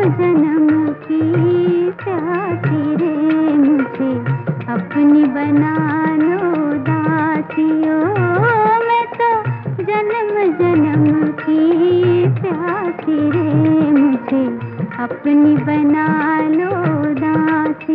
जन्म की प्यासी रे, मुझे अपनी बना लो दासियों। मैं तो जन्म जन्म की प्यासी रे, मुझे अपनी बना लो दासी।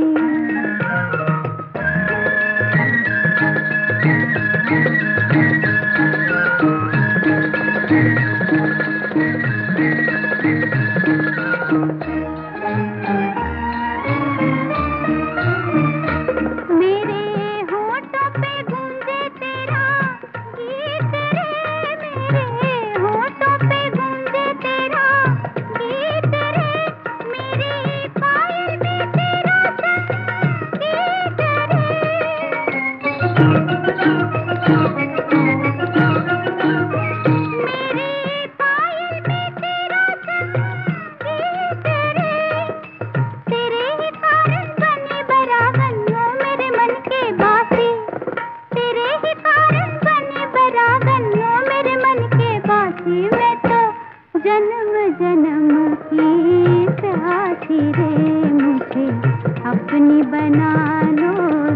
जन्म जन्म की प्यासी रे, मुझे अपनी बना लो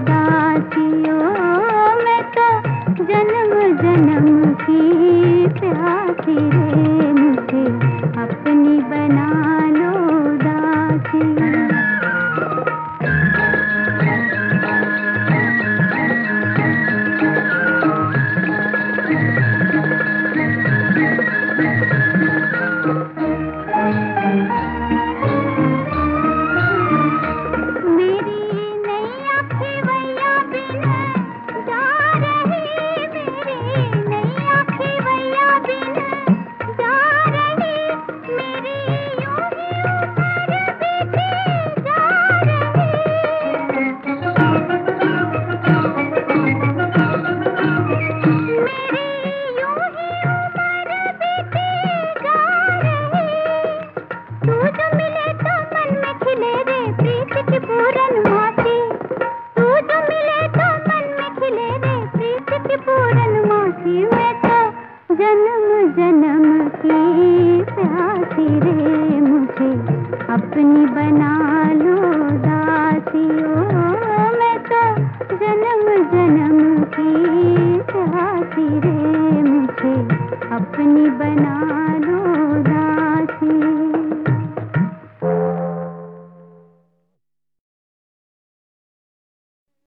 दासियों। मैं तो जन्म जन्म की प्यासी रे, मुझे अपनी बना लो दासी। जन्म जन्म की प्यासी रे, मुझे अपनी